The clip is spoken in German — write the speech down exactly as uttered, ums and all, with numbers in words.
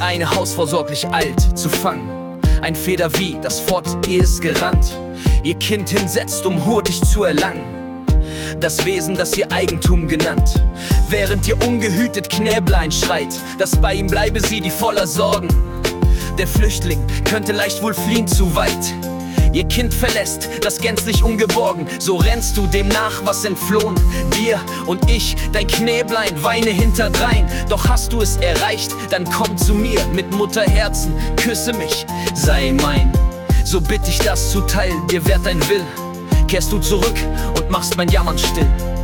eine Hausfrau sorglich eilt, zu fangen. Ein Federvieh, das fort ihr ist gerannt, ihr Kind hinsetzt, um hurtig zu erlangen. Das Wesen, das ihr Eigentum genannt, während ihr ungehütet Knäblein schreit, dass bei ihm bleibe sie, die voller Sorgen. Der Flüchtling könnte leicht wohl fliehen zu weit, ihr Kind verlässt das gänzlich ungeborgen. So rennst du dem nach, was entflohen dir und ich, dein Knäblein, weine hinterdrein. Doch hast du es erreicht, dann komm zu mir mit Mutterherzen, küsse mich, sei mein. So bitt ich das zuteil, dir wert dein Will, kehrst du zurück und machst mein Jammern still.